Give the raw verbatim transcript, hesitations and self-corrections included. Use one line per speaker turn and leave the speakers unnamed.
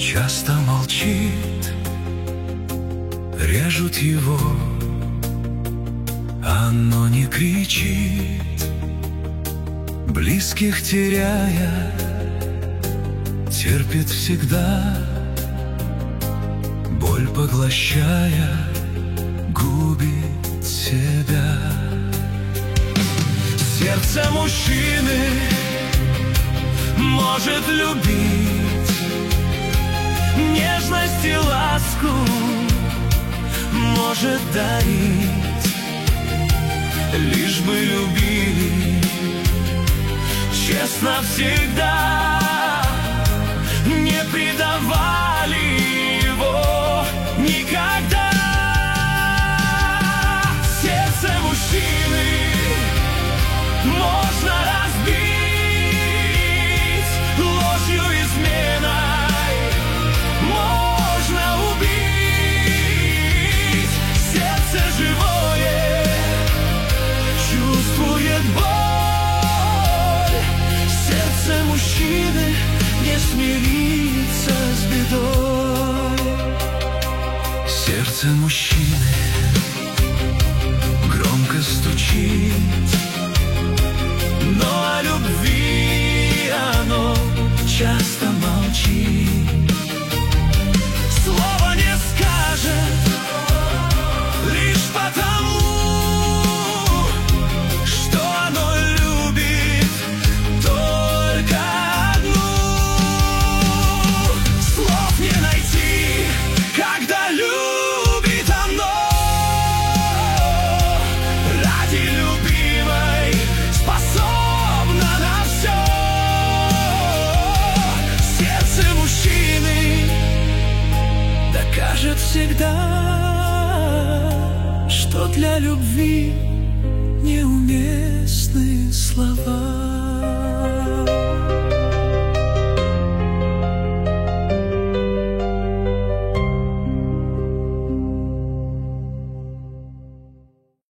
часто молчит, режут его, оно не кричит, близких теряя, терпит всегда, боль поглощая, губит себя. Сердце мужчины может любить, нежность и ласку может дарить, лишь бы любили честно всегда, не предавали его никогда. Сердце мужчины можно разбить ложью, изменой, можно убить. Сердце живое чувствует боль, сердце мужчины не смирится с бедой. Сердце мужчины громко стучит, но о любви оно часто молчит. Слова не скажет лишь потому, что оно любит только одну. Слов не найти, когда любит оно. Ради любимой способна на все. Сердце мужчины докажет всегда, что для любви неуместны слова.